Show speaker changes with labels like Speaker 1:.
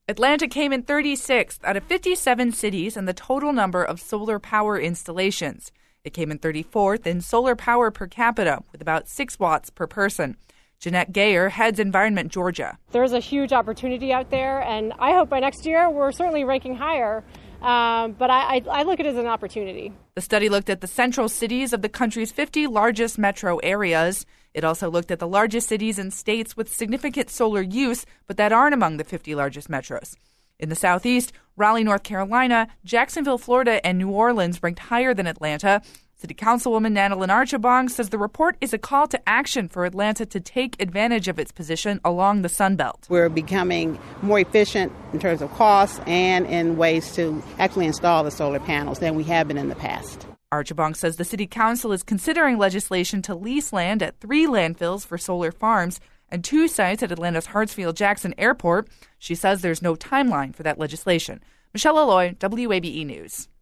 Speaker 1: Atlanta came in 36th out of 57 cities in the total number of solar power installations. It came in 34th in solar power per capita, with about 6 watts per person. Jeanette Gayer heads Environment Georgia.
Speaker 2: There's a huge opportunity out there, and I hope by next year we're certainly ranking higher. But I look at it as an opportunity.
Speaker 1: The study looked at the central cities of the country's 50 largest metro areas. It also looked at the largest cities and states with significant solar use, but that aren't among the 50 largest metros. In the Southeast, Raleigh, North Carolina, Jacksonville, Florida, and New Orleans ranked higher than Atlanta. City Councilwoman Nanalyn Archibong says the report is a call to action for Atlanta to take advantage of its position along the Sun Belt.
Speaker 3: We're becoming more efficient in terms of costs and in ways to actually install the solar panels than we have been in the past.
Speaker 1: Archibong says the City Council is considering legislation to lease land at 3 landfills for solar farms and 2 sites at Atlanta's Hartsfield-Jackson Airport. She says there's no timeline for that legislation. Michelle Alloy, WABE News.